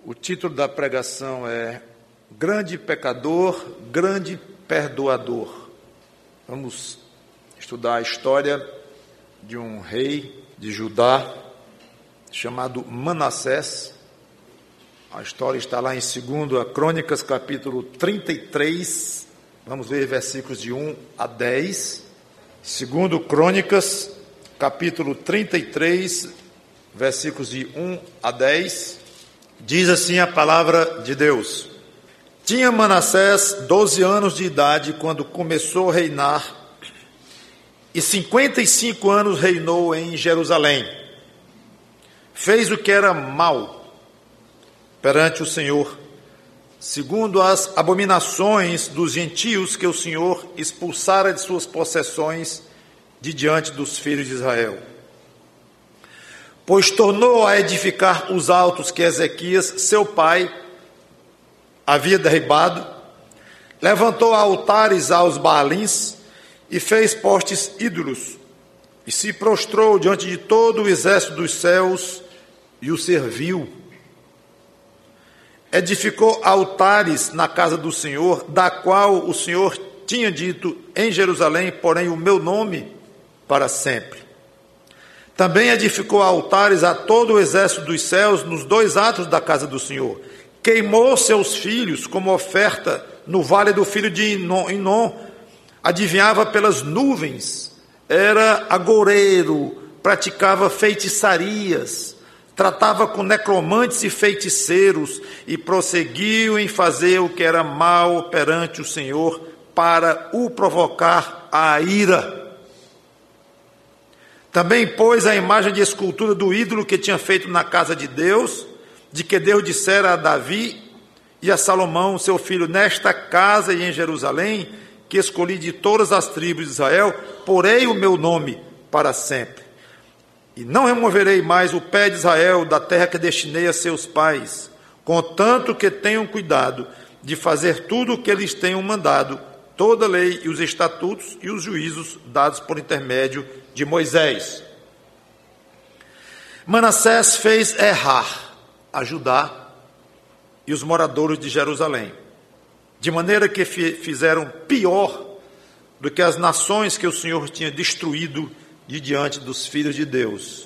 O título da pregação é Grande Pecador, Grande Perdoador. Vamos estudar a história de um rei de Judá chamado Manassés. A história está lá em 2 Crônicas, capítulo 33. Vamos ver versículos de 1 a 10. 2 Crônicas, capítulo 33, versículos de 1 a 10. Diz assim a palavra de Deus: Tinha Manassés 12 anos de idade quando começou a reinar, e 55 anos reinou em Jerusalém. Fez o que era mal perante o Senhor, segundo as abominações dos gentios que o Senhor expulsara de suas possessões de diante dos filhos de Israel. Pois tornou a edificar os altos que Ezequias, seu pai, havia derribado, levantou altares aos Baalins e fez postes ídolos, e se prostrou diante de todo o exército dos céus e o serviu. Edificou altares na casa do Senhor, da qual o Senhor tinha dito: em Jerusalém, porém, o meu nome para sempre. Também edificou altares a todo o exército dos céus nos 2 atos da casa do Senhor. Queimou seus filhos como oferta no vale do filho de Inom. Adivinhava pelas nuvens, era agoureiro, praticava feitiçarias, tratava com necromantes e feiticeiros, e prosseguiu em fazer o que era mal perante o Senhor, para o provocar à ira. Também pôs a imagem de escultura do ídolo que tinha feito na casa de Deus, de que Deus dissera a Davi e a Salomão, seu filho: nesta casa e em Jerusalém, que escolhi de todas as tribos de Israel, porei o meu nome para sempre. E não removerei mais o pé de Israel da terra que destinei a seus pais, contanto que tenham cuidado de fazer tudo o que eles tenham mandado, toda a lei e os estatutos e os juízos dados por intermédio de Moisés. Manassés fez errar a Judá e os moradores de Jerusalém, de maneira que fizeram pior do que as nações que o Senhor tinha destruído de diante dos filhos de Deus.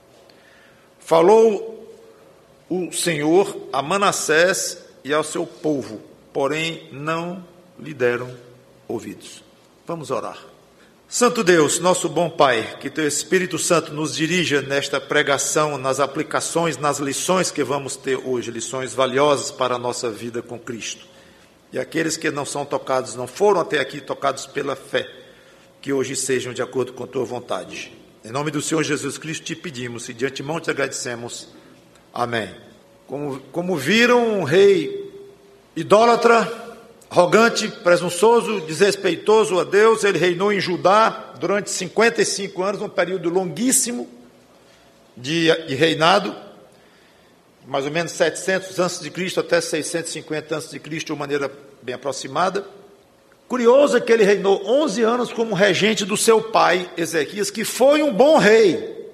Falou o Senhor a Manassés e ao seu povo, porém não lhe deram ouvidos. Vamos orar. Santo Deus, nosso bom Pai, que Teu Espírito Santo nos dirija nesta pregação, nas aplicações, nas lições que vamos ter hoje, lições valiosas para a nossa vida com Cristo. E aqueles que não são tocados, não foram até aqui tocados pela fé, que hoje sejam de acordo com Tua vontade. Em nome do Senhor Jesus Cristo te pedimos e de antemão te agradecemos. Amém. Como viram, um rei idólatra, arrogante, presunçoso, desrespeitoso a Deus, ele reinou em Judá durante 55 anos, um período longuíssimo de reinado, mais ou menos 700 a.C. até 650 a.C., de maneira bem aproximada. Curioso é que ele reinou 11 anos como regente do seu pai, Ezequias, que foi um bom rei,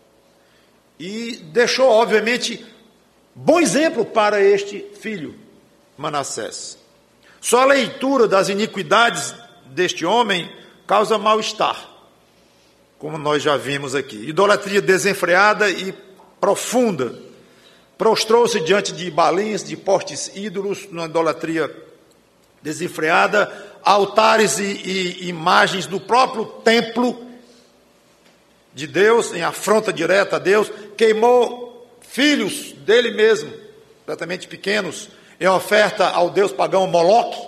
e deixou, obviamente, bom exemplo para este filho, Manassés. Só a leitura das iniquidades deste homem causa mal-estar, como nós já vimos aqui. Idolatria desenfreada e profunda. Prostrou-se diante de Baalins, de postes ídolos, numa idolatria desenfreada, altares e imagens do próprio templo de Deus, em afronta direta a Deus. Queimou filhos dele mesmo, completamente pequenos, em oferta ao deus pagão Moloque.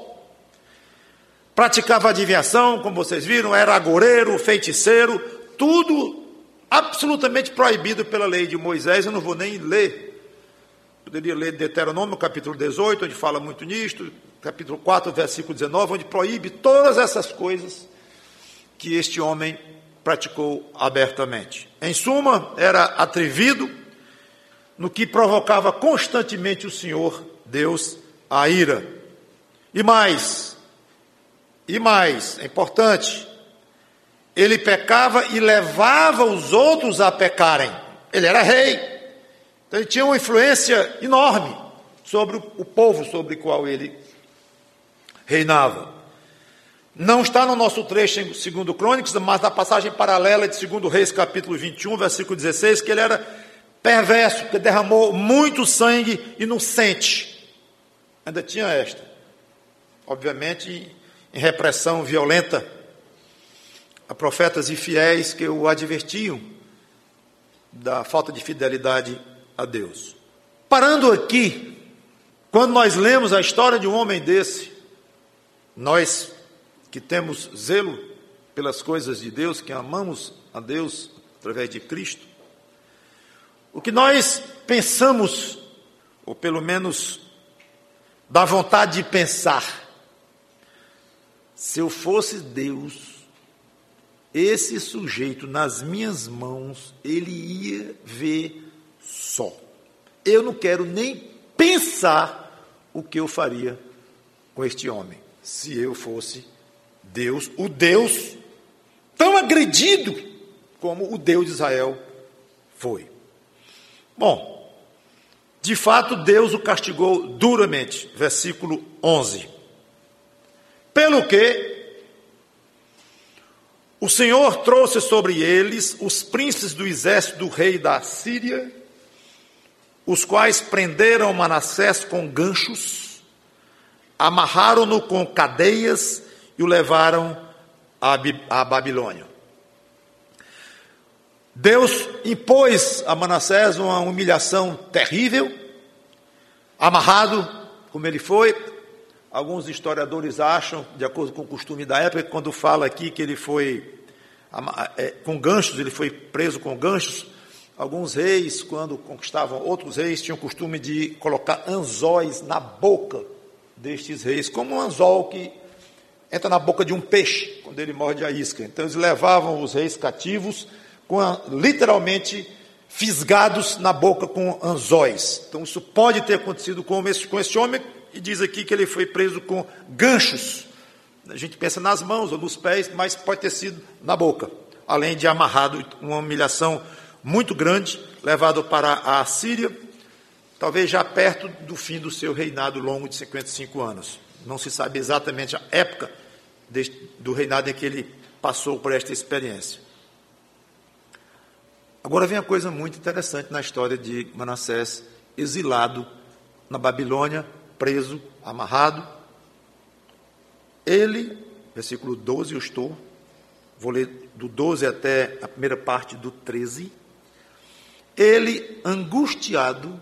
Praticava adivinhação, como vocês viram, era agoureiro, feiticeiro, tudo absolutamente proibido pela lei de Moisés. Eu não vou nem ler. Poderia ler Deuteronômio, capítulo 18, onde fala muito nisto, capítulo 4, versículo 19, onde proíbe todas essas coisas que este homem praticou abertamente. Em suma, era atrevido, no que provocava constantemente o Senhor Deus a ira. E mais, é importante, ele pecava e levava os outros a pecarem. Ele era rei, então ele tinha uma influência enorme sobre o povo sobre o qual ele reinava. Não está no nosso trecho em 2 Crônicas, mas na passagem paralela de 2 Reis, capítulo 21, versículo 16, que ele era perverso, que derramou muito sangue inocente. Ainda tinha esta. Obviamente, em repressão violenta a profetas infiéis que o advertiam da falta de fidelidade a Deus. Parando aqui, quando nós lemos a história de um homem desse, nós que temos zelo pelas coisas de Deus, que amamos a Deus através de Cristo, o que nós pensamos, ou pelo menos dá vontade de pensar, se eu fosse Deus, esse sujeito nas minhas mãos, ele ia ver só. Eu não quero nem pensar o que eu faria com este homem, se eu fosse Deus, o Deus tão agredido como o Deus de Israel foi. Bom, de fato Deus o castigou duramente, versículo 11. Pelo que o Senhor trouxe sobre eles os príncipes do exército do rei da Síria, os quais prenderam Manassés com ganchos, amarraram-no com cadeias e o levaram à Babilônia. Deus impôs a Manassés uma humilhação terrível, amarrado como ele foi. Alguns historiadores acham, de acordo com o costume da época, quando fala aqui que ele foi com ganchos, ele foi preso com ganchos. Alguns reis, quando conquistavam outros reis, tinham o costume de colocar anzóis na boca destes reis, como um anzol que entra na boca de um peixe, quando ele morde a isca. Então eles levavam os reis cativos, literalmente fisgados na boca com anzóis. Então isso pode ter acontecido com esse homem, e diz aqui que ele foi preso com ganchos. A gente pensa nas mãos ou nos pés, mas pode ter sido na boca, além de amarrado, uma humilhação muito grande, levado para a Síria, talvez já perto do fim do seu reinado longo de 55 anos. Não se sabe exatamente a época do reinado em que ele passou por esta experiência. Agora vem a coisa muito interessante na história de Manassés, exilado na Babilônia, preso, amarrado. Ele, versículo 12 vou ler do 12 até a primeira parte do 13. Ele, angustiado,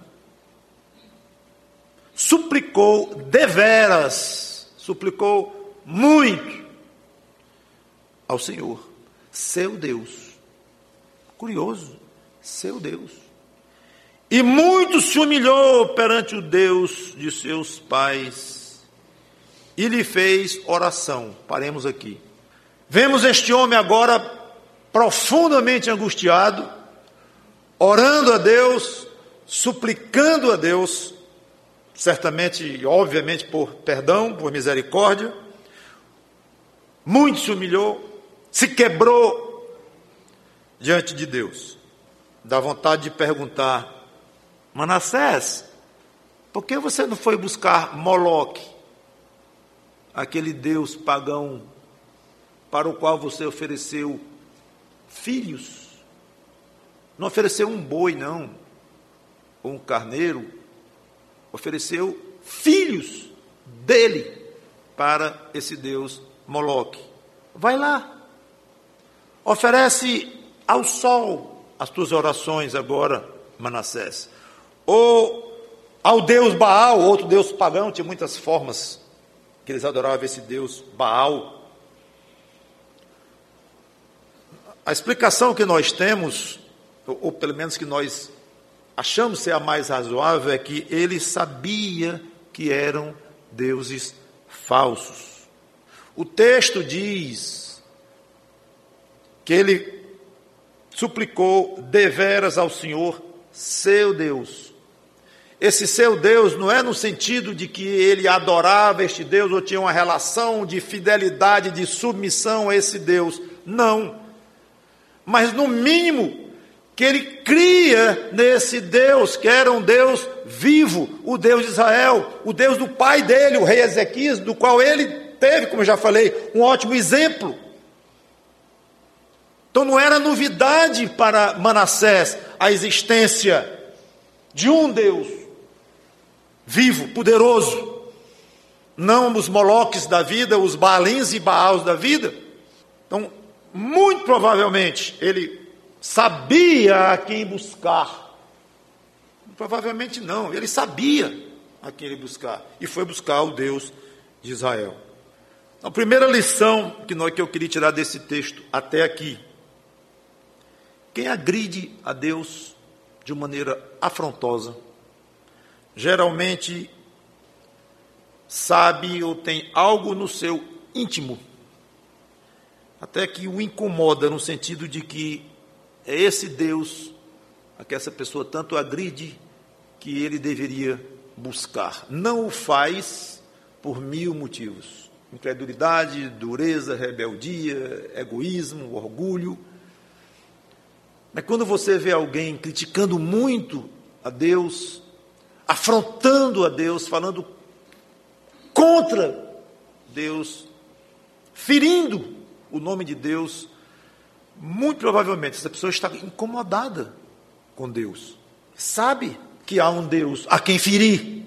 suplicou deveras, suplicou muito ao Senhor, seu Deus. Curioso, seu Deus. E muito se humilhou perante o Deus de seus pais e lhe fez oração. Paremos aqui. Vemos este homem agora profundamente angustiado, orando a Deus, suplicando a Deus, certamente e obviamente por perdão, por misericórdia. Muito se humilhou, se quebrou diante de Deus. Dá vontade de perguntar: Manassés, por que você não foi buscar Moloque, aquele deus pagão para o qual você ofereceu filhos? Não ofereceu um boi, não, ou um carneiro, ofereceu filhos dele para esse deus Moloque. Vai lá, oferece ao sol as tuas orações agora, Manassés. Ou ao deus Baal, outro deus pagão, tinha muitas formas que eles adoravam esse deus Baal. A explicação que nós temos, ou pelo menos que nós achamos ser a mais razoável, é que ele sabia que eram deuses falsos. O texto diz que ele suplicou deveras ao Senhor, seu Deus. Esse seu Deus não é no sentido de que ele adorava este Deus ou tinha uma relação de fidelidade, de submissão a esse Deus. Não. Mas no mínimo que ele cria nesse Deus, que era um Deus vivo, o Deus de Israel, o Deus do pai dele, o rei Ezequias, do qual ele teve, como eu já falei, um ótimo exemplo. Então não era novidade para Manassés a existência de um Deus vivo, poderoso, não os moloques da vida, os Baalins e Baals da vida. Então, muito provavelmente, ele sabia a quem buscar. Provavelmente não, ele sabia a quem ele buscar, e foi buscar o Deus de Israel. A primeira lição que eu queria tirar desse texto até aqui: quem agride a Deus de maneira afrontosa, geralmente sabe ou tem algo no seu íntimo, até que o incomoda, no sentido de que é esse Deus a que essa pessoa tanto agride que ele deveria buscar. Não o faz por 1000 motivos: incredulidade, dureza, rebeldia, egoísmo, orgulho. Mas quando você vê alguém criticando muito a Deus, afrontando a Deus, falando contra Deus, ferindo o nome de Deus, muito provavelmente essa pessoa está incomodada com Deus. Sabe que há um Deus a quem ferir.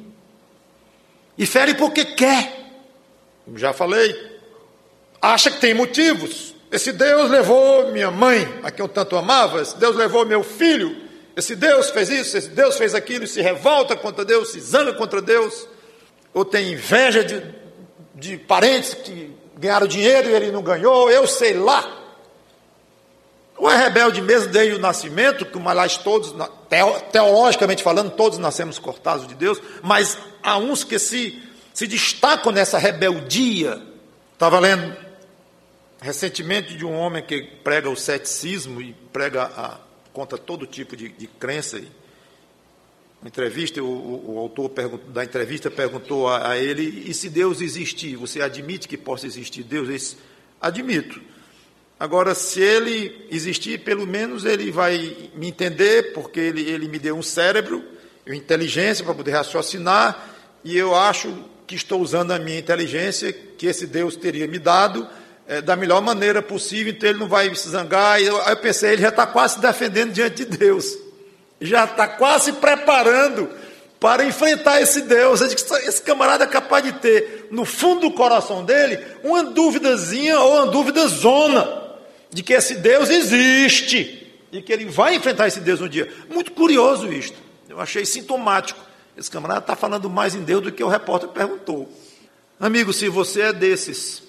E fere porque quer. Como já falei, acha que tem motivos. Esse Deus levou minha mãe, a quem eu tanto amava. Esse Deus levou meu filho. Esse Deus fez isso, esse Deus fez aquilo. E se revolta contra Deus, se zanga contra Deus. Ou tem inveja de parentes que ganharam dinheiro e ele não ganhou. Eu sei lá. Ou é rebelde mesmo desde o nascimento, como aliás todos, teologicamente falando, todos nascemos cortados de Deus. Mas há uns que se destacam nessa rebeldia. Estava lendo recentemente de um homem que prega o ceticismo e prega contra todo tipo de crença. Uma entrevista, o autor da entrevista perguntou a ele: e se Deus existir, você admite que possa existir Deus? Ele disse: admito. Agora, se ele existir, pelo menos ele vai me entender, porque ele me deu um cérebro, inteligência para poder raciocinar, e eu acho que estou usando a minha inteligência, que esse Deus teria me dado, da melhor maneira possível, então ele não vai se zangar. Aí eu pensei, ele já está quase se defendendo diante de Deus, já está quase se preparando para enfrentar esse Deus. Esse camarada é capaz de ter, no fundo do coração dele, uma duvidazinha ou uma dúvida zona, de que esse Deus existe, e que ele vai enfrentar esse Deus um dia. Muito curioso isto, eu achei sintomático. Esse camarada está falando mais em Deus do que o repórter perguntou. Amigo, se você é desses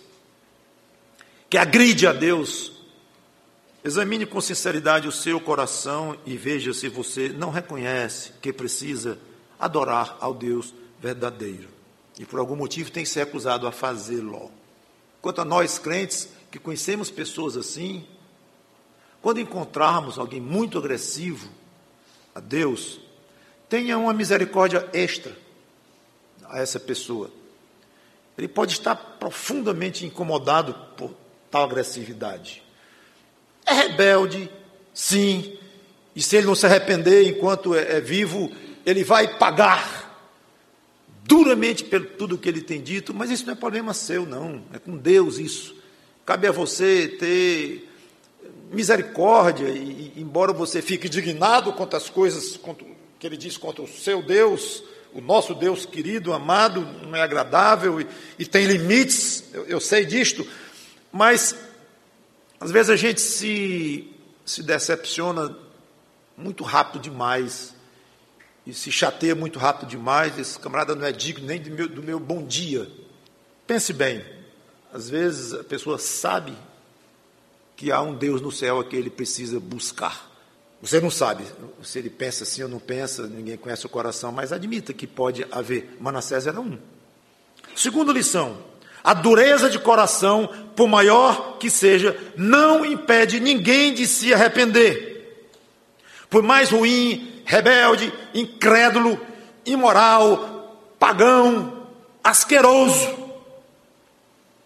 que agride a Deus, examine com sinceridade o seu coração e veja se você não reconhece que precisa adorar ao Deus verdadeiro, e por algum motivo tem se recusado a fazê-lo. Quanto a nós crentes, que conhecemos pessoas assim, quando encontrarmos alguém muito agressivo a Deus, tenha uma misericórdia extra a essa pessoa. Ele pode estar profundamente incomodado por tal agressividade. É rebelde, sim, e se ele não se arrepender enquanto é vivo, ele vai pagar duramente por tudo que ele tem dito. Mas isso não é problema seu, não, é com Deus isso. Cabe a você ter misericórdia, e embora você fique indignado contra as coisas que ele diz contra o seu Deus, o nosso Deus querido, amado, não é agradável e tem limites, eu sei disto, mas às vezes a gente se decepciona muito rápido demais e se chateia muito rápido demais. Esse camarada não é digno nem do meu bom dia. Pense bem. Às vezes a pessoa sabe que há um Deus no céu a que ele precisa buscar. Você não sabe se ele pensa assim ou não pensa, ninguém conhece o coração, mas admita que pode haver. Manassés era um. Segunda lição: a dureza de coração, por maior que seja, não impede ninguém de se arrepender. Por mais ruim, rebelde, incrédulo, imoral, pagão, asqueroso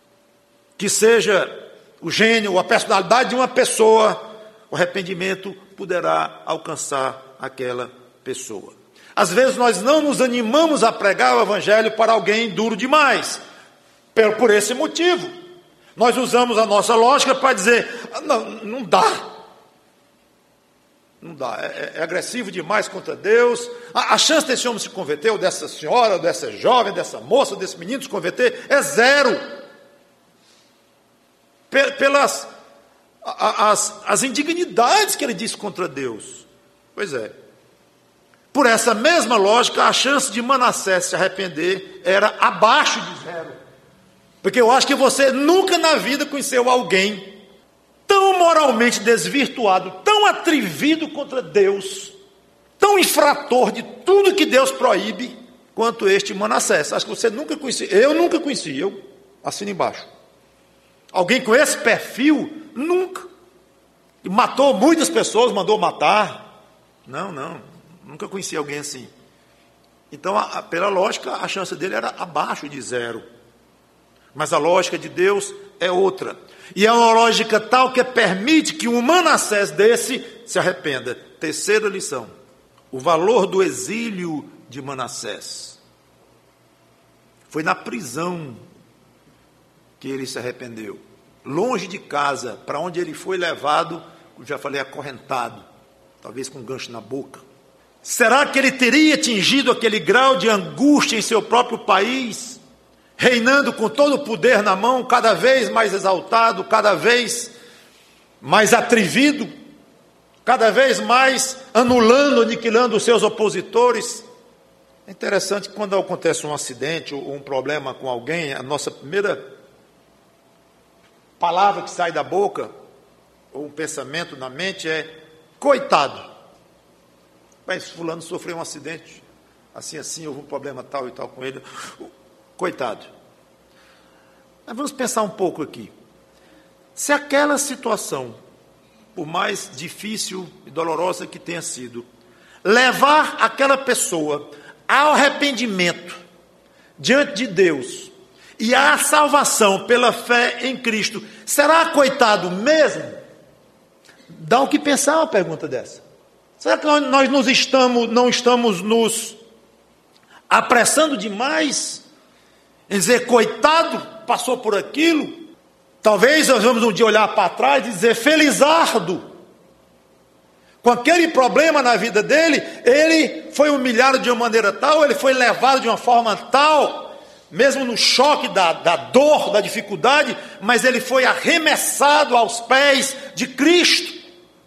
que seja o gênio ou a personalidade de uma pessoa, o arrependimento poderá alcançar aquela pessoa. Às vezes nós não nos animamos a pregar o evangelho para alguém duro demais, por esse motivo. Nós usamos a nossa lógica para dizer, não dá. Não dá, é agressivo demais contra Deus. A chance desse homem se converter, ou dessa senhora, ou dessa jovem, dessa moça, ou desse menino se converter, é zero. Pelas as indignidades que ele disse contra Deus. Pois é. Por essa mesma lógica, a chance de Manassés se arrepender era abaixo de zero. Porque eu acho que você nunca na vida conheceu alguém tão moralmente desvirtuado, tão atrevido contra Deus, tão infrator de tudo que Deus proíbe, quanto este Manassés. Acho que você nunca conhecia. Eu nunca conheci, eu assino embaixo. Alguém com esse perfil, nunca. E matou muitas pessoas, mandou matar. Não, nunca conheci alguém assim. Então, pela lógica, a chance dele era abaixo de zero. Mas a lógica de Deus é outra. E é uma lógica tal que permite que um Manassés desse se arrependa. Terceira lição. O valor do exílio de Manassés. Foi na prisão que ele se arrependeu. Longe de casa, para onde ele foi levado, já falei, acorrentado. Talvez com um gancho na boca. Será que ele teria atingido aquele grau de angústia em seu próprio país? Reinando com todo o poder na mão, cada vez mais exaltado, cada vez mais atrevido, cada vez mais anulando, aniquilando os seus opositores. É interessante que quando acontece um acidente ou um problema com alguém, a nossa primeira palavra que sai da boca, ou um pensamento na mente é, coitado. Mas fulano sofreu um acidente, assim, houve um problema tal e tal com ele. Coitado. Mas vamos pensar um pouco aqui. Se aquela situação, por mais difícil e dolorosa que tenha sido, levar aquela pessoa ao arrependimento diante de Deus e à salvação pela fé em Cristo, será coitado mesmo? Dá o que pensar uma pergunta dessa. Será que nós não estamos nos apressando demais em dizer, coitado, passou por aquilo? Talvez nós vamos um dia olhar para trás e dizer, felizardo. Com aquele problema na vida dele, ele foi humilhado de uma maneira tal, ele foi levado de uma forma tal, mesmo no choque da dor, da dificuldade, mas ele foi arremessado aos pés de Cristo.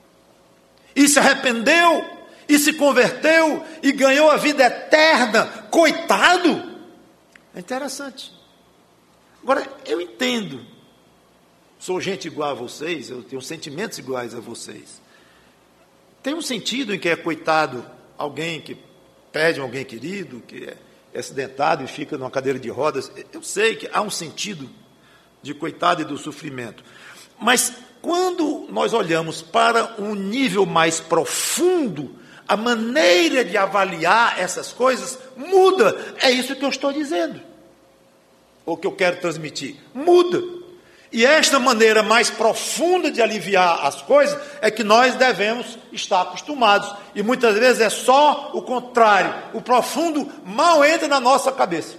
E se arrependeu, e se converteu, e ganhou a vida eterna. Coitado! É interessante. Agora, eu entendo. Sou gente igual a vocês, eu tenho sentimentos iguais a vocês. Tem um sentido em que é coitado alguém que perde alguém querido, que é acidentado e fica numa cadeira de rodas. Eu sei que há um sentido de coitado e do sofrimento. Mas quando nós olhamos para um nível mais profundo, a maneira de avaliar essas coisas muda. É isso que eu estou dizendo. Ou que eu quero transmitir. Muda. E esta maneira mais profunda de aliviar as coisas é que nós devemos estar acostumados. E muitas vezes é só o contrário. O profundo mal entra na nossa cabeça.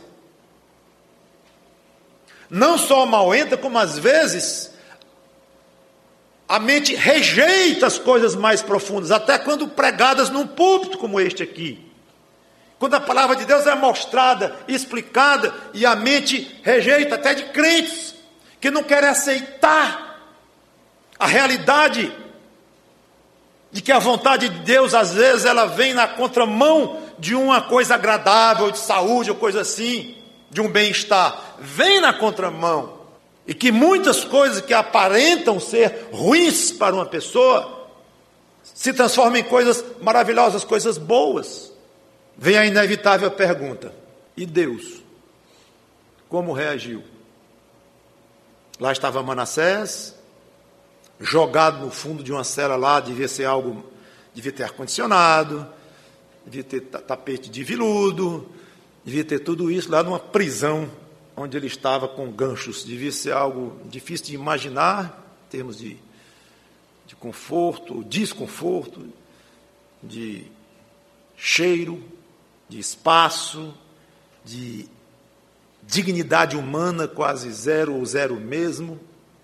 Não só mal entra, como às vezes a mente rejeita as coisas mais profundas, até quando pregadas num púlpito como este aqui. Quando a palavra de Deus é mostrada, explicada, e a mente rejeita, até de crentes, que não querem aceitar a realidade de que a vontade de Deus, às vezes, ela vem na contramão de uma coisa agradável, de saúde, ou coisa assim, de um bem-estar. Vem na contramão. E que muitas coisas que aparentam ser ruins para uma pessoa se transformam em coisas maravilhosas, coisas boas. Vem a inevitável pergunta: e Deus? Como reagiu? Lá estava Manassés, jogado no fundo de uma cela lá, devia ser algo, devia ter ar-condicionado, devia ter tapete de veludo, devia ter tudo isso lá numa prisão onde ele estava com ganchos. Devia ser algo difícil de imaginar, em termos de de conforto, desconforto, de cheiro, de espaço, de dignidade humana quase zero ou zero mesmo.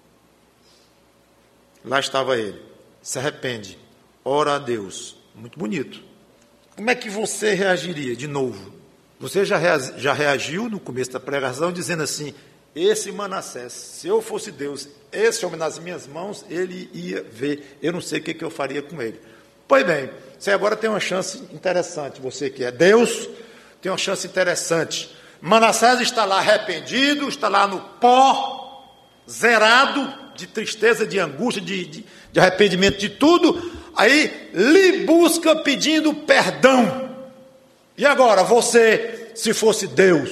Lá estava ele, se arrepende, ora a Deus. Muito bonito. Como é que você reagiria de novo? Você já reagiu no começo da pregação dizendo assim: esse Manassés, se eu fosse Deus, esse homem nas minhas mãos, ele ia ver, eu não sei o que eu faria com ele. Pois bem, você agora tem uma chance interessante, você que é Deus, tem uma chance interessante. Manassés está lá arrependido, está lá no pó, zerado, de tristeza, de angústia, de arrependimento, de tudo, aí lhe busca pedindo perdão. E agora, você, se fosse Deus,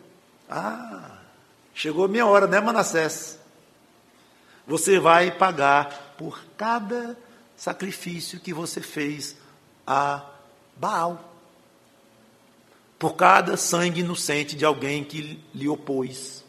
chegou a minha hora, né, Manassés? Você vai pagar por cada sacrifício que você fez a Baal. Por cada sangue inocente de alguém que lhe opôs.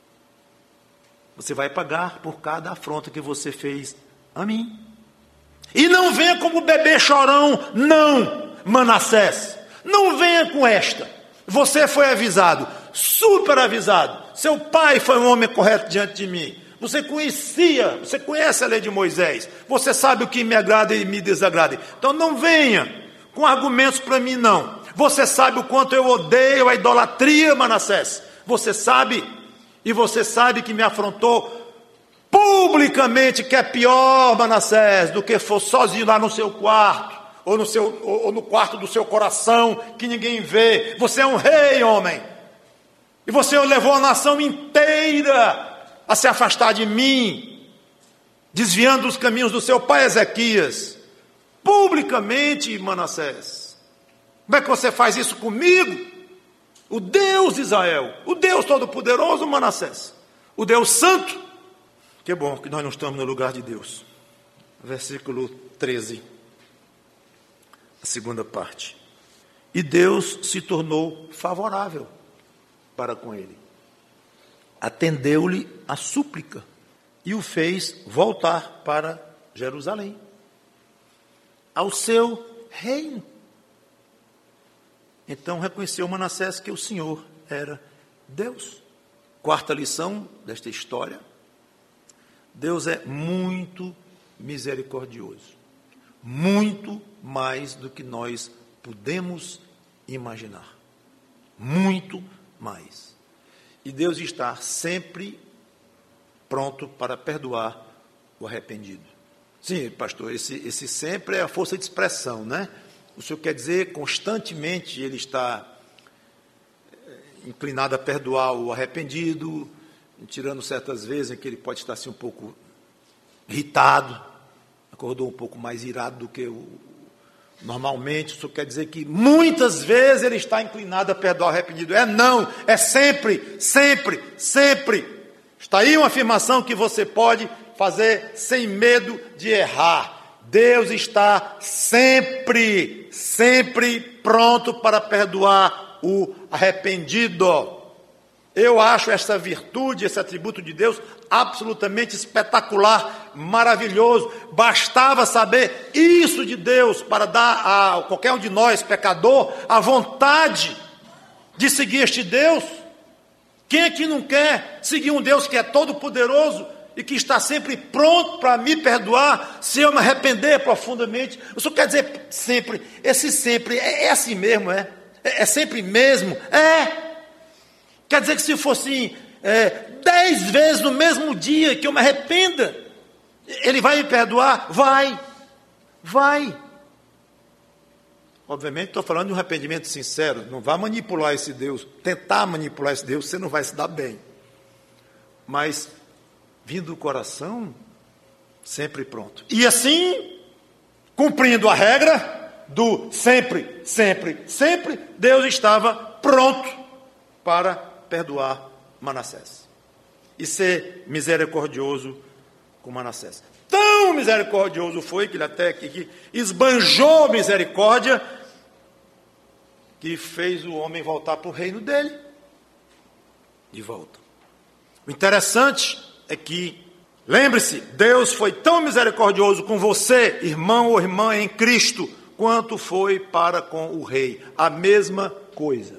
Você vai pagar por cada afronta que você fez a mim. E não venha como bebê chorão, não, Manassés. Não venha com esta. Você foi avisado, super avisado. Seu pai foi um homem correto diante de mim. Você conhece a lei de Moisés. Você sabe o que me agrada e me desagrada. Então não venha com argumentos para mim, não. Você sabe o quanto eu odeio a idolatria, Manassés. Você sabe, e você sabe que me afrontou publicamente, que é pior, Manassés, do que for sozinho lá no seu quarto, ou no quarto do seu coração, que ninguém vê. Você é um rei, homem. E você levou a nação inteira a se afastar de mim, desviando os caminhos do seu pai Ezequias. Publicamente, Manassés. Como é que você faz isso comigo? O Deus de Israel, o Deus Todo-Poderoso, Manassés, o Deus Santo. Que bom que nós não estamos no lugar de Deus. Versículo 13, a segunda parte. E Deus se tornou favorável para com ele. Atendeu-lhe a súplica e o fez voltar para Jerusalém, ao seu reino. Então reconheceu Manassés que o Senhor era Deus. Quarta lição desta história: Deus é muito misericordioso, muito mais do que nós podemos imaginar, muito mais. E Deus está sempre pronto para perdoar o arrependido. Sim, pastor, esse sempre é a força de expressão, né? O senhor quer dizer, constantemente ele está inclinado a perdoar o arrependido, tirando certas vezes em que ele pode estar assim um pouco irritado, acordou um pouco mais irado do que normalmente. O senhor quer dizer que muitas vezes ele está inclinado a perdoar o arrependido? Não, é sempre, sempre, sempre. Está aí uma afirmação que você pode fazer sem medo de errar. Deus está sempre, sempre pronto para perdoar o arrependido. Eu acho essa virtude, esse atributo de Deus absolutamente espetacular, maravilhoso. Bastava saber isso de Deus para dar a qualquer um de nós, pecador, a vontade de seguir este Deus. Quem é que não quer seguir um Deus que é todo poderoso e que está sempre pronto para me perdoar se eu me arrepender profundamente? O senhor quer dizer sempre, esse sempre, é assim mesmo, é? É sempre mesmo? Quer dizer que se fosse 10 vezes no mesmo dia que eu me arrependa, ele vai me perdoar? Vai. Obviamente estou falando de um arrependimento sincero. Não vá manipular esse Deus, tentar manipular esse Deus, você não vai se dar bem. Mas vindo do coração, sempre pronto. E assim, cumprindo a regra do sempre, sempre, sempre, Deus estava pronto para perdoar Manassés e ser misericordioso com Manassés. Tão misericordioso foi que ele até que esbanjou misericórdia, que fez o homem voltar para o reino dele, de volta. O interessante é que Lembre-se, Deus foi tão misericordioso com você, irmão ou irmã em Cristo, quanto foi para com o rei. A mesma coisa.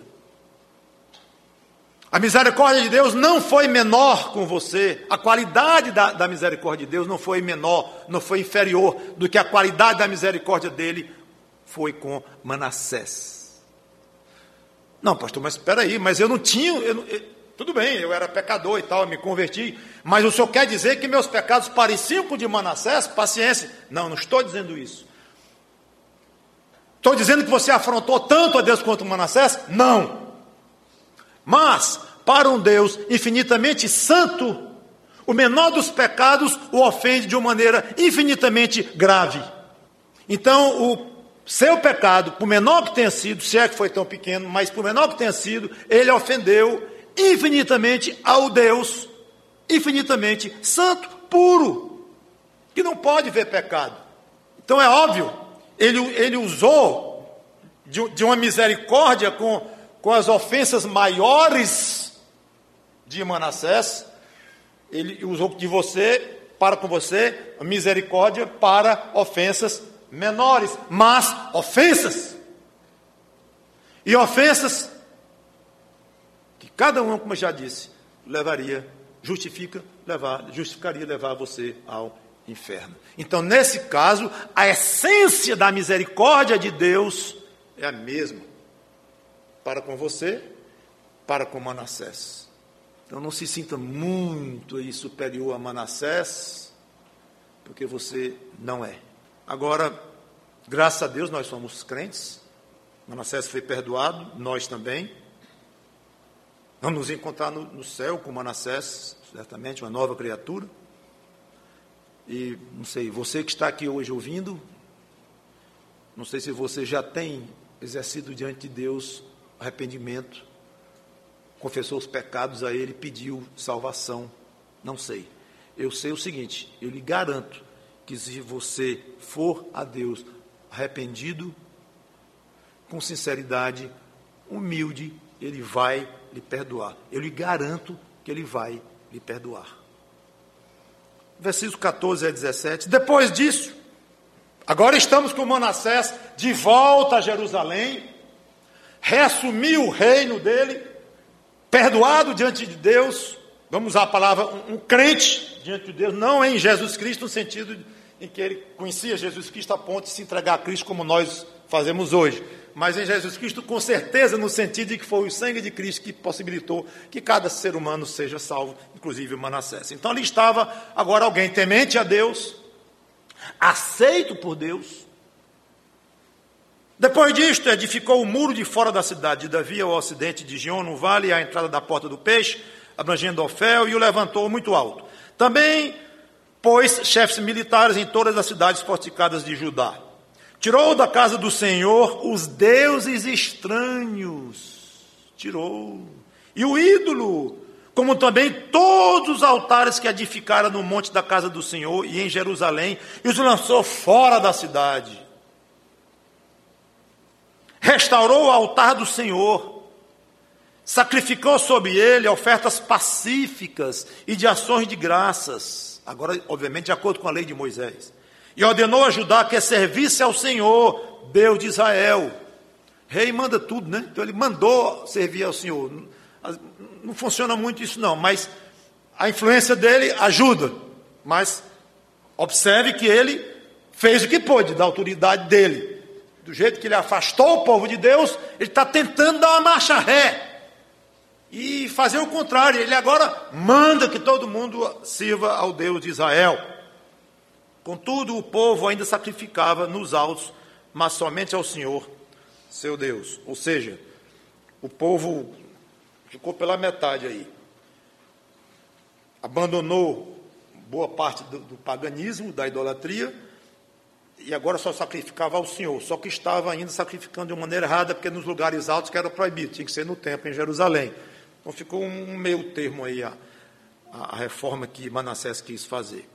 A misericórdia de Deus não foi menor com você. A qualidade da misericórdia de Deus não foi menor, não foi inferior do que a qualidade da misericórdia dele foi com Manassés. Não, pastor, mas espera aí, mas eu não tinha... tudo bem, eu era pecador e tal, eu me converti, mas o senhor quer dizer que meus pecados pareciam com o de Manassés? Paciência. Não, não estou dizendo isso. Estou dizendo que você afrontou tanto a Deus quanto Manassés? Não. Mas, para um Deus infinitamente santo, o menor dos pecados o ofende de uma maneira infinitamente grave. Então, o seu pecado, por menor que tenha sido, se é que foi tão pequeno, mas por menor que tenha sido, ele ofendeu infinitamente ao Deus, infinitamente santo, puro, que não pode ver pecado. Então é óbvio, ele usou de uma misericórdia com as ofensas maiores de Manassés, ele usou de você, para com você, a misericórdia para ofensas menores, mas ofensas. E ofensas que cada uma, como eu já disse, justificaria levar você ao inferno. Então, nesse caso, a essência da misericórdia de Deus é a mesma para com você, para com Manassés. Então, não se sinta muito aí superior a Manassés, porque você não é. Agora, graças a Deus, nós somos crentes. Manassés foi perdoado, nós também. Vamos nos encontrar no céu com Manassés, certamente, uma nova criatura. E, não sei, você que está aqui hoje ouvindo, não sei se você já tem exercido diante de Deus arrependimento, confessou os pecados a Ele, pediu salvação, não sei. Eu sei o seguinte, eu lhe garanto que se você for a Deus arrependido, com sinceridade, humilde, Ele vai lhe perdoar. Eu lhe garanto que Ele vai lhe perdoar. Versículos 14 a 17. Depois disso, agora estamos com Manassés de volta a Jerusalém, reassumiu o reino dele, perdoado diante de Deus. Vamos usar a palavra um crente diante de Deus, não em Jesus Cristo, no sentido em que ele conhecia Jesus Cristo a ponto de se entregar a Cristo como nós fazemos hoje, mas em Jesus Cristo com certeza no sentido de que foi o sangue de Cristo que possibilitou que cada ser humano seja salvo, inclusive Manassés. Então ali estava agora alguém temente a Deus, aceito por Deus. Depois disto, edificou o muro de fora da cidade de Davi ao ocidente de Gion, no vale, à entrada da porta do peixe, abrangendo Ofel, e o levantou muito alto. Também pôs chefes militares em todas as cidades fortificadas de Judá. Tirou da casa do Senhor os deuses estranhos. Tirou. E o ídolo, como também todos os altares que edificara no monte da casa do Senhor e em Jerusalém, e os lançou fora da cidade. Restaurou o altar do Senhor, sacrificou sobre ele ofertas pacíficas e de ações de graças, agora, obviamente, de acordo com a lei de Moisés, e ordenou a Judá que servisse ao Senhor, Deus de Israel. Rei manda tudo, né? Então ele mandou servir ao Senhor. Não funciona muito isso não, mas a influência dele ajuda, mas observe que ele fez o que pôde, da autoridade dele. Do jeito que ele afastou o povo de Deus, ele está tentando dar uma marcha ré e fazer o contrário. Ele agora manda que todo mundo sirva ao Deus de Israel. Contudo, o povo ainda sacrificava nos altos, mas somente ao Senhor, seu Deus. Ou seja, o povo ficou pela metade aí. Abandonou boa parte do paganismo, da idolatria, e agora só sacrificava ao Senhor, só que estava ainda sacrificando de uma maneira errada, porque nos lugares altos que era proibido, tinha que ser no templo, em Jerusalém. Então ficou um meio termo aí a reforma que Manassés quis fazer.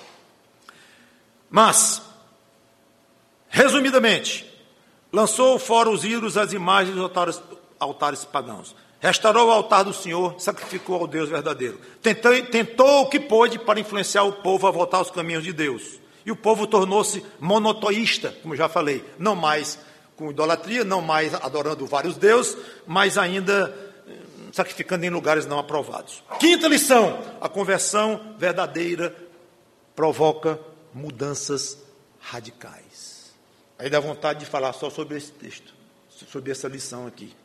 Mas, resumidamente, lançou fora os ídolos, as imagens, os altares pagãos. Restaurou o altar do Senhor, sacrificou ao Deus verdadeiro. Tentou o que pôde para influenciar o povo a voltar aos caminhos de Deus. E o povo tornou-se monoteísta, como já falei, não mais com idolatria, não mais adorando vários deuses, mas ainda sacrificando em lugares não aprovados. Quinta lição: a conversão verdadeira provoca mudanças radicais. Aí dá vontade de falar só sobre esse texto, sobre essa lição aqui,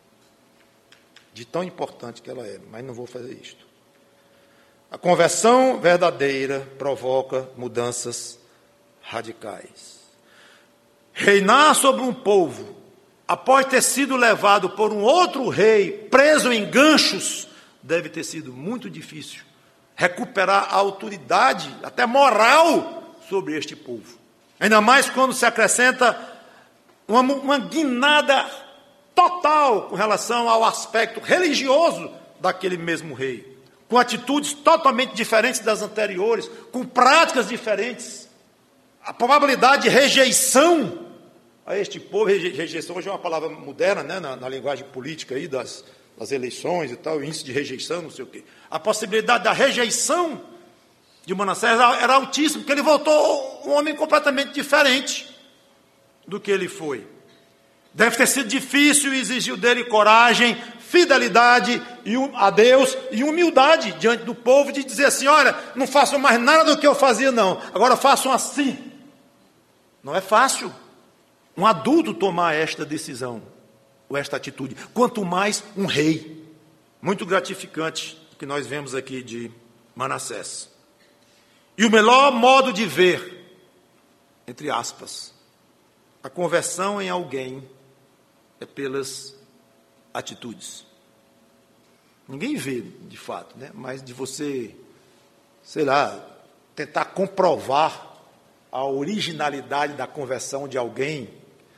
de tão importante que ela é, mas não vou fazer isto. A conversão verdadeira provoca mudanças radicais. Reinar sobre um povo, após ter sido levado por um outro rei, preso em ganchos, deve ter sido muito difícil. Recuperar a autoridade, até moral, sobre este povo. Ainda mais quando se acrescenta uma guinada total com relação ao aspecto religioso daquele mesmo rei, com atitudes totalmente diferentes das anteriores, com práticas diferentes. A probabilidade de rejeição a este povo, rejeição hoje é uma palavra moderna, né, na linguagem política aí das eleições e tal, índice de rejeição, não sei o quê. A possibilidade da rejeição de Manassés era altíssima, porque ele voltou um homem completamente diferente do que ele foi. Deve ter sido difícil e exigiu dele coragem, fidelidade a Deus e humildade diante do povo, de dizer assim: olha, não façam mais nada do que eu fazia, não, agora façam assim. Não é fácil um adulto tomar esta decisão, ou esta atitude, quanto mais um rei. Muito gratificante o que nós vemos aqui de Manassés. E o melhor modo de ver, entre aspas, a conversão em alguém é pelas atitudes. Ninguém vê, de fato, né? Mas de você, sei lá, tentar comprovar a originalidade da conversão de alguém,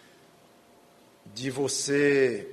de você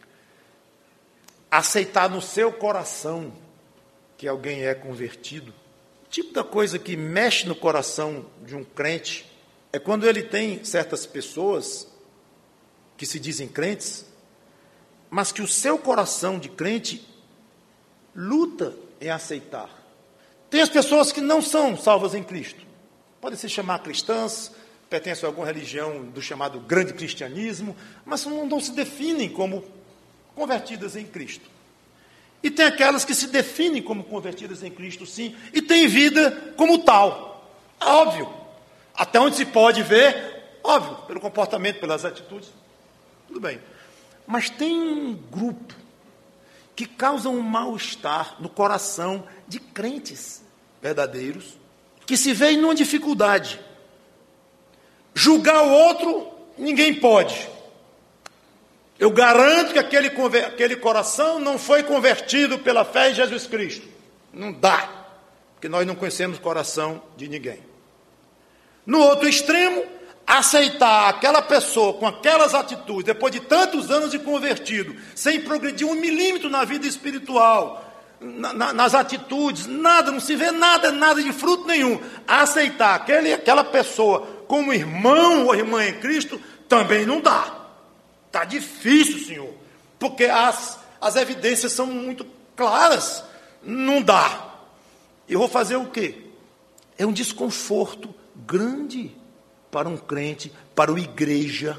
aceitar no seu coração que alguém é convertido. O tipo da coisa que mexe no coração de um crente é quando ele tem certas pessoas que se dizem crentes, mas que o seu coração de crente luta em aceitar. Tem as pessoas que não são salvas em Cristo, podem se chamar cristãs, pertencem a alguma religião do chamado grande cristianismo, mas não se definem como convertidas em Cristo. E tem aquelas que se definem como convertidas em Cristo, sim, e têm vida como tal. Óbvio, até onde se pode ver, óbvio, pelo comportamento, pelas atitudes, tudo bem. Mas tem um grupo que causa um mal-estar no coração de crentes verdadeiros, que se veem numa dificuldade. Julgar o outro, ninguém pode. Eu garanto que aquele coração não foi convertido pela fé em Jesus Cristo. Não dá, porque nós não conhecemos o coração de ninguém. No outro extremo, aceitar aquela pessoa com aquelas atitudes, depois de tantos anos de convertido, sem progredir 1 milímetro na vida espiritual, nas atitudes, nada, não se vê nada de fruto nenhum. Aceitar aquela pessoa como irmão ou irmã em Cristo, também não dá. Está difícil, Senhor, porque as evidências são muito claras. Não dá. Eu vou fazer o quê? É um desconforto grande para um crente, para a igreja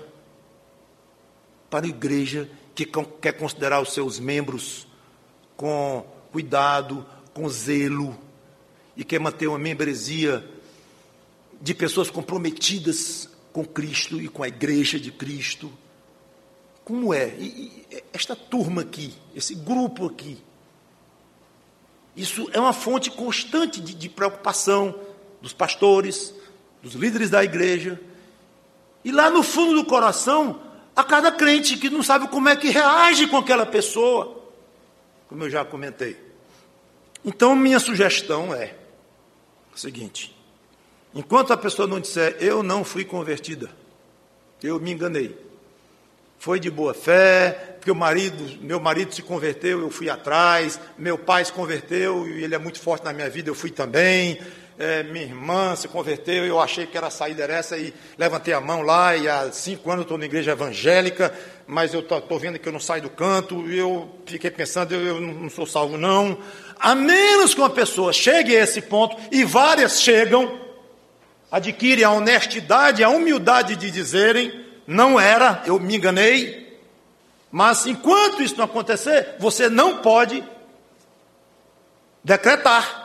que quer considerar os seus membros com cuidado, com zelo, e quer manter uma membresia de pessoas comprometidas com Cristo e com a igreja de Cristo. Como é? E esta turma aqui, esse grupo aqui, isso é uma fonte constante de preocupação dos pastores, dos líderes da igreja, e lá no fundo do coração, a cada crente que não sabe como é que reage com aquela pessoa, como eu já comentei. Então, minha sugestão é o seguinte: enquanto a pessoa não disser, eu não fui convertida, eu me enganei, foi de boa fé, porque meu marido se converteu, eu fui atrás, meu pai se converteu, e ele é muito forte na minha vida, eu fui também, minha irmã se converteu, eu achei que era a saída era essa, e levantei a mão lá, e há 5 anos eu estou na igreja evangélica, mas eu estou vendo que eu não saio do canto, e eu fiquei pensando, eu não sou salvo não. A menos que uma pessoa chegue a esse ponto, e várias chegam, adquirem a honestidade, a humildade de dizerem, não era, eu me enganei, mas enquanto isso não acontecer, você não pode decretar.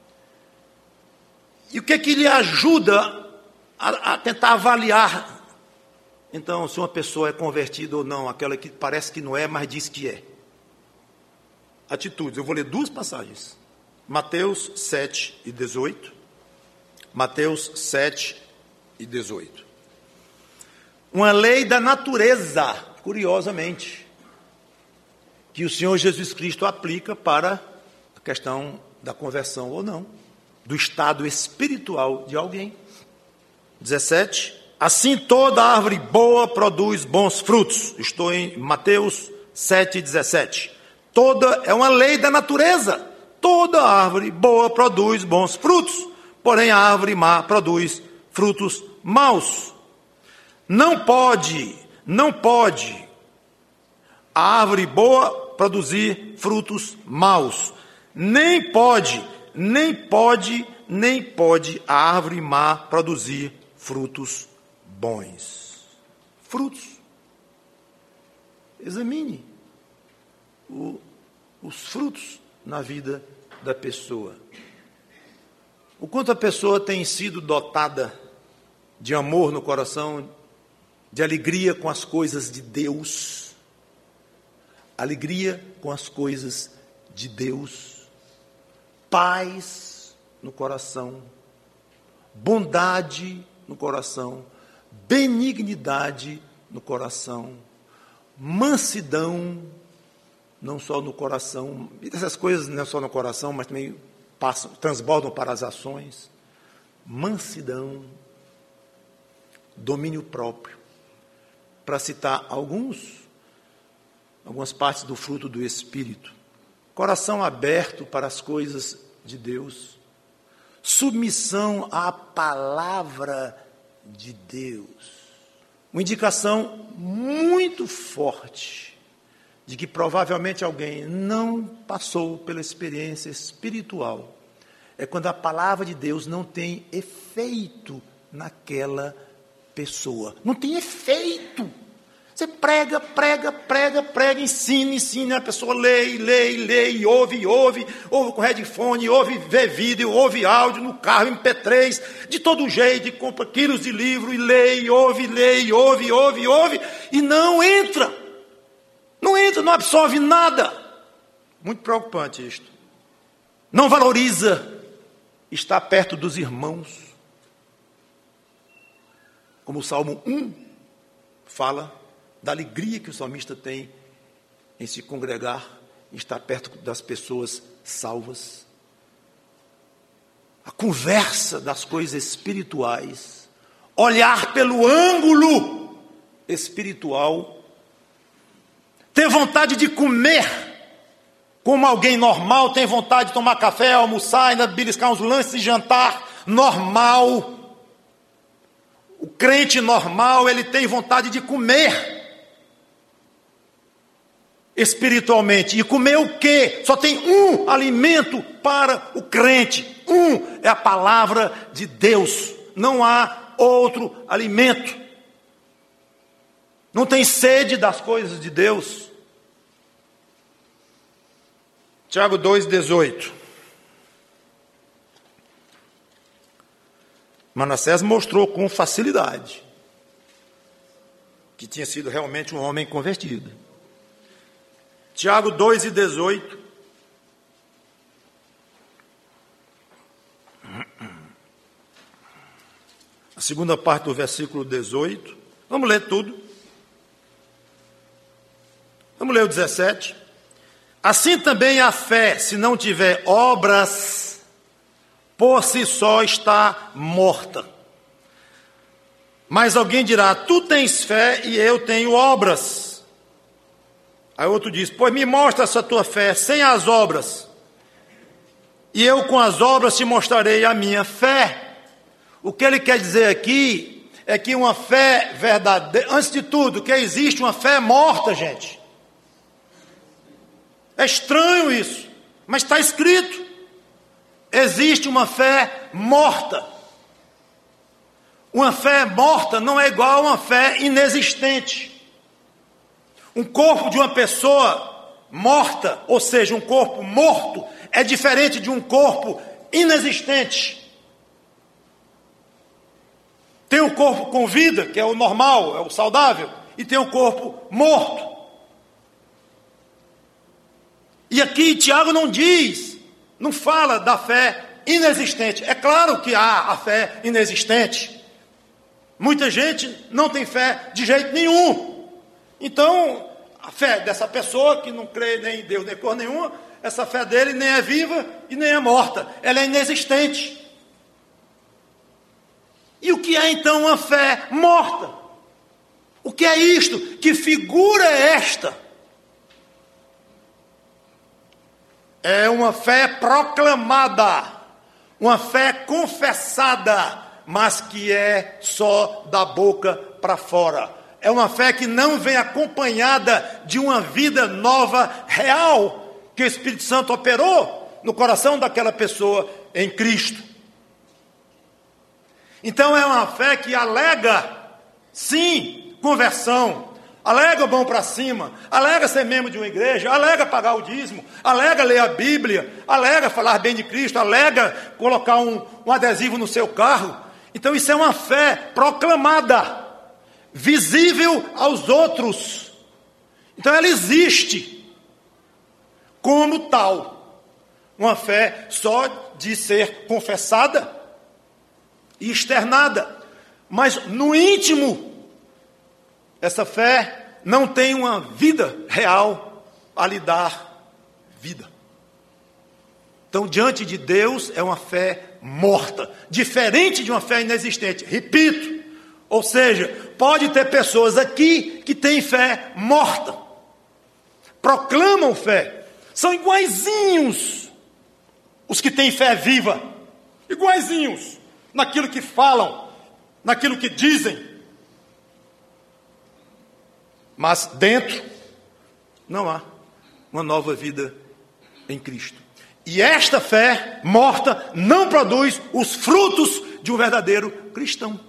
E o que lhe ajuda a tentar avaliar, então, se uma pessoa é convertida ou não, aquela que parece que não é, mas diz que é? Atitudes. Eu vou ler 2 passagens. Mateus 7 e 18. Mateus 7 e 18. Uma lei da natureza, curiosamente, que o Senhor Jesus Cristo aplica para a questão da conversão ou não, do estado espiritual de alguém. 17. Assim toda árvore boa produz bons frutos. Estou em Mateus 7, 17. Toda é uma lei da natureza. Toda árvore boa produz bons frutos, porém a árvore má produz frutos maus. Não pode a árvore boa produzir frutos maus. Nem pode a árvore má produzir frutos bons. Frutos. Examine os frutos na vida da pessoa. O quanto a pessoa tem sido dotada de amor no coração, de alegria com as coisas de Deus. Alegria com as coisas de Deus. Paz no coração, bondade no coração, benignidade no coração, mansidão, não só no coração, e essas coisas não só no coração, mas também transbordam para as ações, mansidão, domínio próprio, para citar algumas partes do fruto do Espírito. Coração aberto para as coisas de Deus, submissão à palavra de Deus. Uma indicação muito forte de que provavelmente alguém não passou pela experiência espiritual é quando a palavra de Deus não tem efeito naquela pessoa. Não tem efeito. Você prega, ensina, a pessoa lê, ouve com headphone, vê vídeo, ouve áudio no carro, MP3, de todo jeito, e compra quilos de livro, e lê, ouve, e não entra, não absorve nada. Muito preocupante isto. Não valoriza estar perto dos irmãos, como o Salmo 1 fala, da alegria que o salmista tem em se congregar, em estar perto das pessoas salvas. A conversa das coisas espirituais, olhar pelo ângulo espiritual, ter vontade de comer como alguém normal, tem vontade de tomar café, almoçar, ainda beliscar uns lanches de jantar, normal. O crente normal, ele tem vontade de comer espiritualmente. E comer o quê? Só tem um alimento para o crente. É a palavra de Deus. Não há outro alimento. Não tem sede das coisas de Deus. Tiago 2,18. Manassés mostrou com facilidade que tinha sido realmente um homem convertido. Tiago 2,18. A segunda parte do versículo 18. Vamos ler tudo. Vamos ler o 17. Assim também a fé, se não tiver obras, por si só está morta. Mas alguém dirá, tu tens fé e eu tenho obras. Aí outro diz, pois me mostra essa tua fé sem as obras, e eu com as obras te mostrarei a minha fé. O que ele quer dizer aqui é que uma fé verdadeira, antes de tudo, que existe uma fé morta, gente. É estranho isso, mas está escrito. Existe uma fé morta. Uma fé morta não é igual a uma fé inexistente. Um corpo de uma pessoa morta, ou seja, um corpo morto, é diferente de um corpo inexistente. Tem o corpo com vida, que é o normal, é o saudável, e tem o corpo morto. E aqui Tiago não diz, não fala da fé inexistente. É claro que há a fé inexistente. Muita gente não tem fé de jeito nenhum. Então, a fé dessa pessoa que não crê nem em Deus nem por nenhuma, essa fé dele nem é viva e nem é morta. Ela é inexistente. E o que é então uma fé morta? O que é isto? Que figura é esta? É uma fé proclamada, uma fé confessada, mas que é só da boca para fora. É uma fé que não vem acompanhada de uma vida nova, real, que o Espírito Santo operou no coração daquela pessoa em Cristo. Então é uma fé que alega, sim, conversão, alega bom para cima, alega ser membro de uma igreja, alega pagar o dízimo, alega ler a Bíblia, alega falar bem de Cristo, alega colocar um adesivo no seu carro. Então isso é uma fé proclamada, visível aos outros. Então ela existe como tal. Uma fé só de ser confessada e externada, mas no íntimo, essa fé não tem uma vida real a lhe dar vida. Então, diante de Deus, é uma fé morta, diferente de uma fé inexistente. Repito, ou seja, pode ter pessoas aqui que têm fé morta, proclamam fé, são iguaizinhos os que têm fé viva, iguaizinhos naquilo que falam, naquilo que dizem, mas dentro não há uma nova vida em Cristo. E esta fé morta não produz os frutos de um verdadeiro cristão.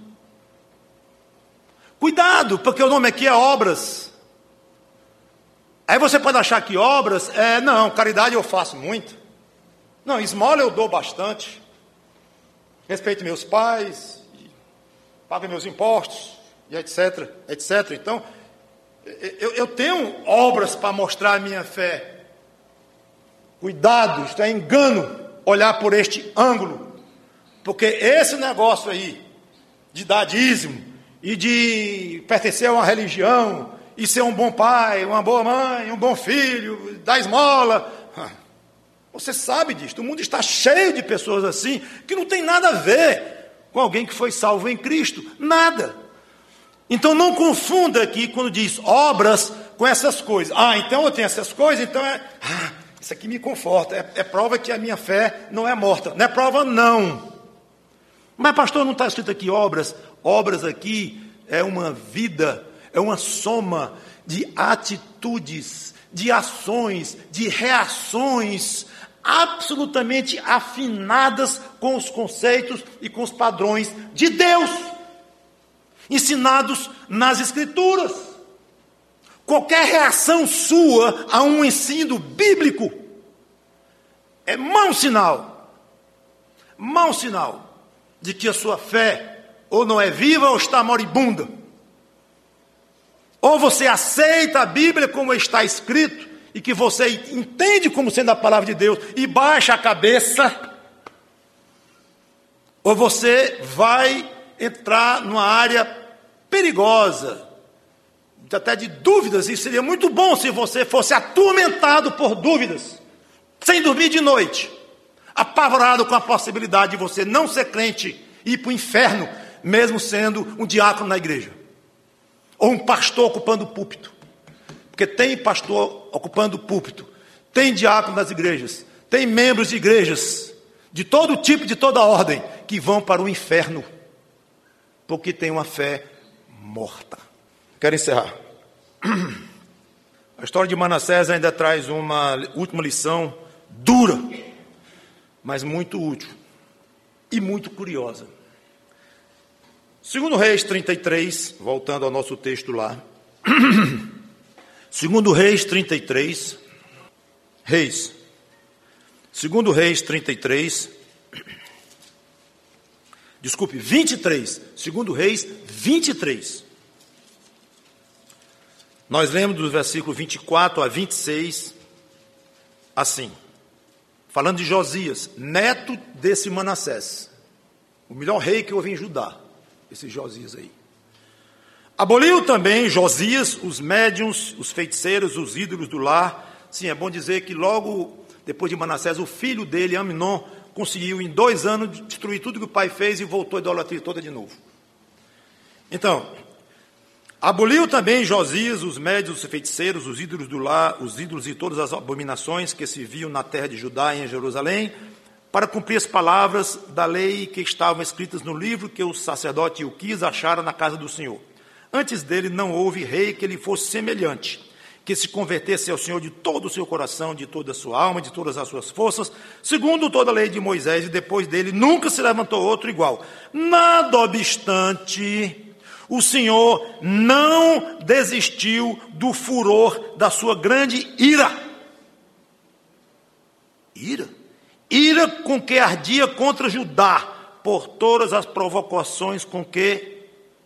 Cuidado, porque o nome aqui é obras. Aí você pode achar que obras não, caridade eu faço muito. Não, esmola eu dou bastante. Respeito meus pais, pago meus impostos, e etc, etc. Então, eu tenho obras para mostrar a minha fé. Cuidado, isto é engano, olhar por este ângulo. Porque esse negócio aí, de dar dízimo, e de pertencer a uma religião, e ser um bom pai, uma boa mãe, um bom filho, dar esmola... Você sabe disso, o mundo está cheio de pessoas assim, que não tem nada a ver com alguém que foi salvo em Cristo, nada. Então não confunda aqui quando diz obras com essas coisas. Então eu tenho essas coisas, então isso aqui me conforta, é prova que a minha fé não é morta. Não é prova não. Mas pastor, não está escrito aqui obras? Obras aqui é uma vida, é uma soma de atitudes, de ações, de reações absolutamente afinadas com os conceitos e com os padrões de Deus, ensinados nas Escrituras. Qualquer reação sua a um ensino bíblico é mau sinal de que a sua fé ou não é viva ou está moribunda. Ou você aceita a Bíblia como está escrito, e que você entende como sendo a palavra de Deus, e baixa a cabeça, ou você vai entrar numa área perigosa, até de dúvidas, e seria muito bom se você fosse atormentado por dúvidas, sem dormir de noite, apavorado com a possibilidade de você não ser crente e ir para o inferno, mesmo sendo um diácono na igreja, ou um pastor ocupando o púlpito. Porque tem pastor ocupando o púlpito, tem diácono nas igrejas, tem membros de igrejas de todo tipo, de toda ordem, que vão para o inferno, porque têm uma fé morta. Quero encerrar. A história de Manassés ainda traz uma última lição dura, mas muito útil e muito curiosa. Segundo Reis 33, voltando ao nosso texto lá. Segundo Reis 33, Segundo Reis 33, desculpe, 23, Segundo Reis 23. Nós lemos do versículo 24 a 26, assim, falando de Josias, neto desse Manassés, o melhor rei que houve em Judá, esse Josias aí. Aboliu também Josias os médiuns, os feiticeiros, os ídolos do lar. Sim, é bom dizer que logo depois de Manassés, o filho dele, Amnon, conseguiu em 2 anos destruir tudo que o pai fez e voltou a idolatria toda de novo. Então, aboliu também Josias os médiuns, os feiticeiros, os ídolos do lar, os ídolos e todas as abominações que se viam na terra de Judá e em Jerusalém, para cumprir as palavras da lei que estavam escritas no livro que o sacerdote Ilquis achara na casa do Senhor. Antes dele não houve rei que lhe fosse semelhante, que se convertesse ao Senhor de todo o seu coração, de toda a sua alma, de todas as suas forças, segundo toda a lei de Moisés, e depois dele nunca se levantou outro igual. Nada obstante, o Senhor não desistiu do furor da sua grande ira. Ira com que ardia contra Judá, por todas as provocações com que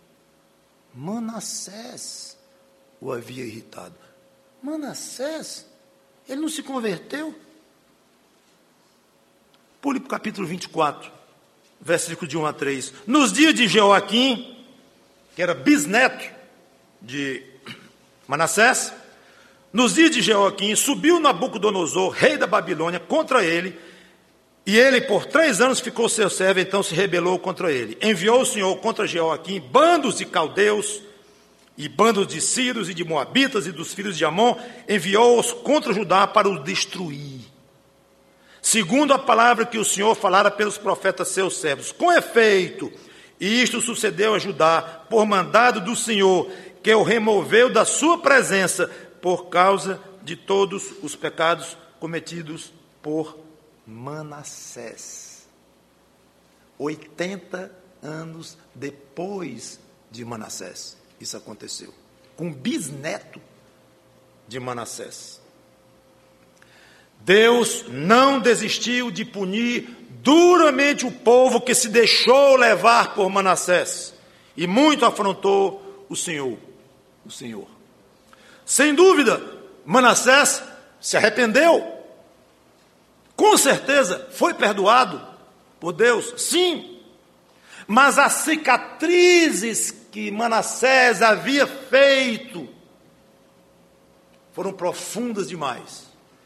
Manassés o havia irritado. Manassés, ele não se converteu? Pule para o capítulo 24, versículo de 1 a 3. Nos dias de Jeoaquim, que era bisneto de Manassés, nos dias de Jeoaquim, subiu Nabucodonosor, rei da Babilônia, contra ele, e ele por 3 anos ficou seu servo, então se rebelou contra ele. Enviou o Senhor contra Jeoaquim bandos de caldeus, e bandos de sírios e de moabitas e dos filhos de Amon, enviou-os contra Judá para os destruir, segundo a palavra que o Senhor falara pelos profetas seus servos. Com efeito, isto sucedeu a Judá, por mandado do Senhor, que o removeu da sua presença, por causa de todos os pecados cometidos por Manassés. 80 anos depois de Manassés, isso aconteceu, com o bisneto de Manassés. Deus não desistiu de punir duramente o povo que se deixou levar por Manassés, e muito afrontou o Senhor. Sem dúvida, Manassés se arrependeu, com certeza foi perdoado por Deus, sim, mas as cicatrizes que Manassés havia feito foram profundas demais.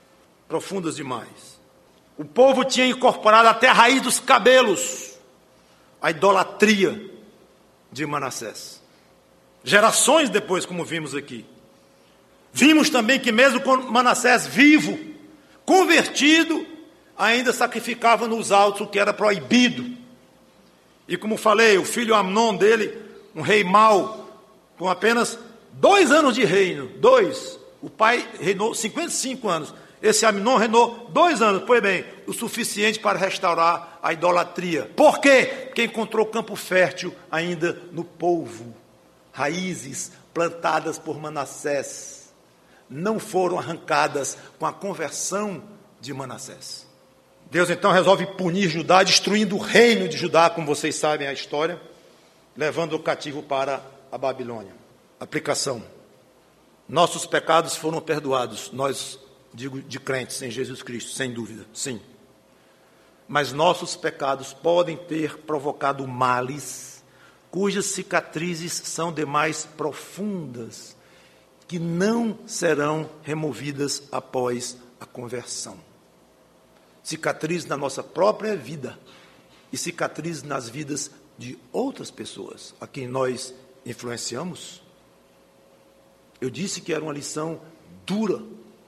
O povo tinha incorporado até a raiz dos cabelos a idolatria de Manassés. Gerações depois, como vimos aqui, vimos também que mesmo com Manassés vivo, convertido, ainda sacrificava nos altos o que era proibido. E como falei, o filho Amnon dele, um rei mau, com apenas 2 anos de reino, 2. O pai reinou 55 anos. Esse Amnon reinou 2 anos, pois bem, o suficiente para restaurar a idolatria. Por quê? Porque encontrou campo fértil ainda no povo. Raízes plantadas por Manassés não foram arrancadas com a conversão de Manassés. Deus então resolve punir Judá, destruindo o reino de Judá, como vocês sabem a história, levando o cativo para a Babilônia. Aplicação. Nossos pecados foram perdoados, nós, digo, de crentes em Jesus Cristo, sem dúvida, sim. Mas nossos pecados podem ter provocado males, cujas cicatrizes são demais profundas, que não serão removidas após a conversão. Cicatrizes na nossa própria vida e cicatrizes nas vidas de outras pessoas a quem nós influenciamos. Eu disse que era uma lição dura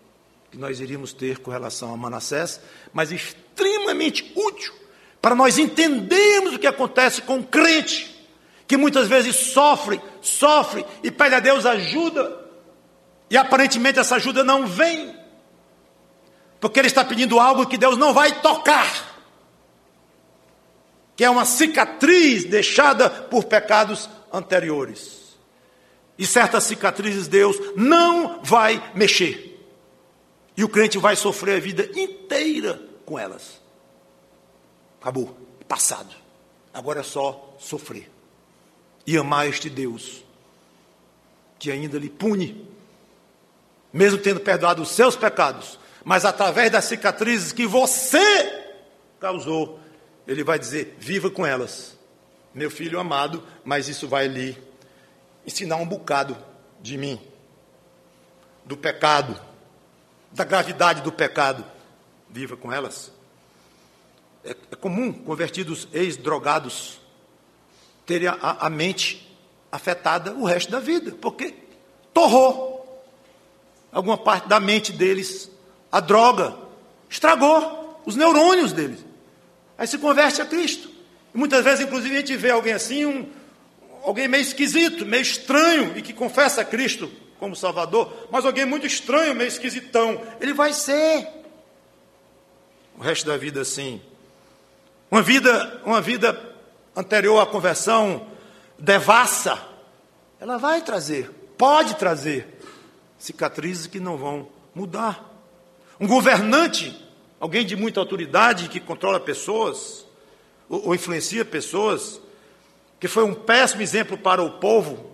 que nós iríamos ter com relação a Manassés, mas extremamente útil para nós entendermos o que acontece com o crente, que muitas vezes sofre e pede a Deus ajuda, e aparentemente essa ajuda não vem, porque ele está pedindo algo que Deus não vai tocar, que é uma cicatriz deixada por pecados anteriores. E certas cicatrizes Deus não vai mexer. E o crente vai sofrer a vida inteira com elas. Acabou, passado. Agora é só sofrer. E amar este Deus, que ainda lhe pune, mesmo tendo perdoado os seus pecados, mas através das cicatrizes que você causou, ele vai dizer, viva com elas, meu filho amado, mas isso vai lhe ensinar um bocado de mim, do pecado, da gravidade do pecado. Viva com elas. É comum convertidos ex-drogados terem a mente afetada o resto da vida, porque torrou alguma parte da mente deles, a droga estragou os neurônios deles. Aí se converte a Cristo. E muitas vezes, inclusive, a gente vê alguém assim, alguém meio esquisito, meio estranho, e que confessa a Cristo como Salvador, mas alguém muito estranho, meio esquisitão. Ele vai ser o resto da vida assim. Uma vida anterior à conversão devassa, ela vai trazer, pode trazer cicatrizes que não vão mudar. Um governante, alguém de muita autoridade que controla pessoas, ou influencia pessoas, que foi um péssimo exemplo para o povo,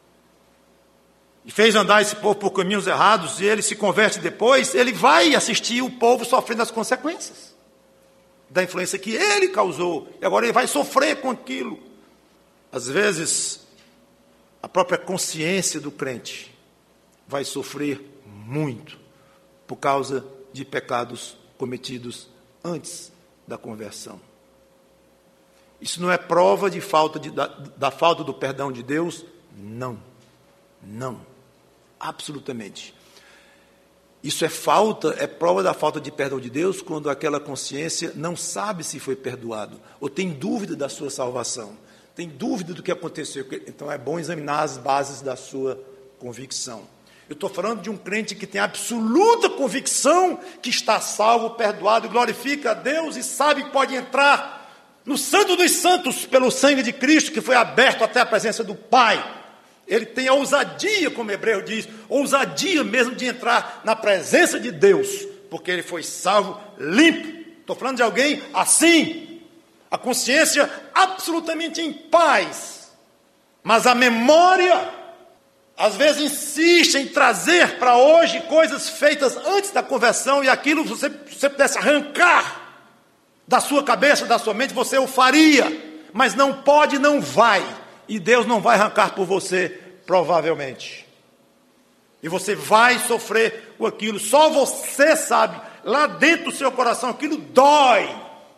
e fez andar esse povo por caminhos errados, e ele se converte depois, ele vai assistir o povo sofrendo as consequências da influência que ele causou, e agora ele vai sofrer com aquilo. Às vezes, a própria consciência do crente vai sofrer muito por causa de pecados cometidos antes da conversão. Isso não é prova de da falta do perdão de Deus? Não, absolutamente. Isso é prova da falta de perdão de Deus quando aquela consciência não sabe se foi perdoado, ou tem dúvida da sua salvação, tem dúvida do que aconteceu. Então é bom examinar as bases da sua convicção. Eu estou falando de um crente que tem absoluta convicção que está salvo, perdoado, glorifica a Deus e sabe que pode entrar no Santo dos Santos pelo sangue de Cristo, que foi aberto até a presença do Pai. Ele tem a ousadia, como Hebreu diz, ousadia mesmo de entrar na presença de Deus, porque ele foi salvo, limpo. Estou falando de alguém assim, a consciência absolutamente em paz, mas a memória às vezes insiste em trazer para hoje coisas feitas antes da conversão, e aquilo, se você pudesse arrancar da sua cabeça, da sua mente, você o faria, mas não pode, não vai, e Deus não vai arrancar por você, provavelmente, e você vai sofrer com aquilo. Só você sabe, lá dentro do seu coração, aquilo dói,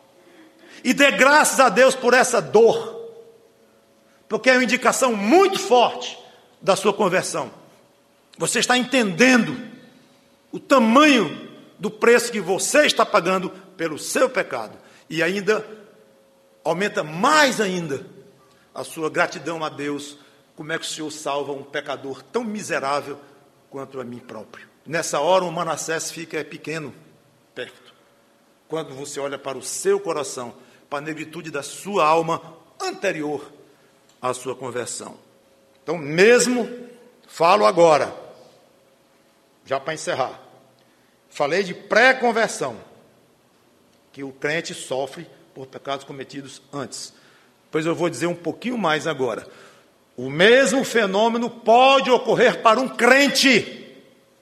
e dê graças a Deus por essa dor, porque é uma indicação muito forte da sua conversão. Você está entendendo o tamanho do preço que você está pagando pelo seu pecado, e ainda aumenta mais ainda a sua gratidão a Deus. Como é que o Senhor salva um pecador tão miserável quanto a mim próprio? Nessa hora o Manassés fica pequeno perto, quando você olha para o seu coração, para a negritude da sua alma anterior à sua conversão. Então, mesmo, falo agora, já para encerrar, falei de pré-conversão, que o crente sofre por pecados cometidos antes. Pois eu vou dizer um pouquinho mais agora. O mesmo fenômeno pode ocorrer para um crente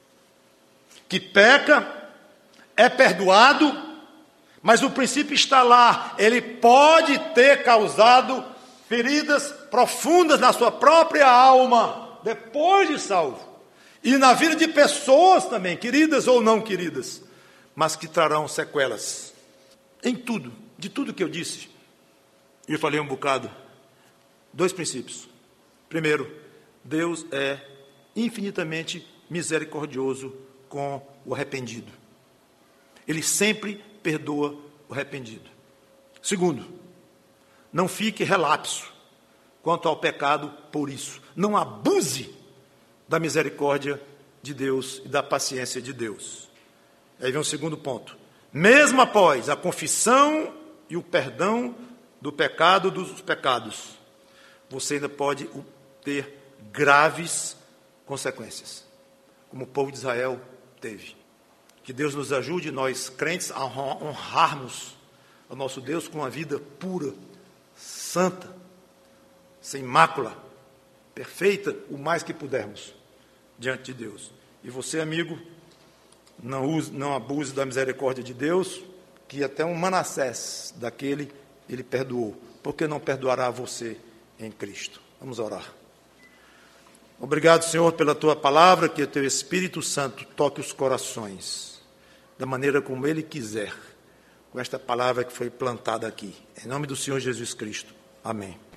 que peca, é perdoado, mas o princípio está lá. Ele pode ter causado feridas profundas na sua própria alma, depois de salvo, e na vida de pessoas também, queridas ou não queridas, mas que trarão sequelas em tudo, de tudo que eu disse. E eu falei um bocado, 2 princípios. Primeiro, Deus é infinitamente misericordioso com o arrependido. Ele sempre perdoa o arrependido. Segundo, não fique relapso quanto ao pecado por isso. Não abuse da misericórdia de Deus e da paciência de Deus. Aí vem o segundo ponto. Mesmo após a confissão e o perdão do pecado dos pecados, você ainda pode ter graves consequências, como o povo de Israel teve. Que Deus nos ajude, nós crentes, a honrarmos o nosso Deus com uma vida pura, santa, sem mácula, perfeita, o mais que pudermos, diante de Deus. E você, amigo, não abuse da misericórdia de Deus, que até um Manassés daquele ele perdoou. Por que não perdoará você em Cristo? Vamos orar. Obrigado, Senhor, pela Tua palavra, que o Teu Espírito Santo toque os corações, da maneira como Ele quiser, com esta palavra que foi plantada aqui. Em nome do Senhor Jesus Cristo. Amém.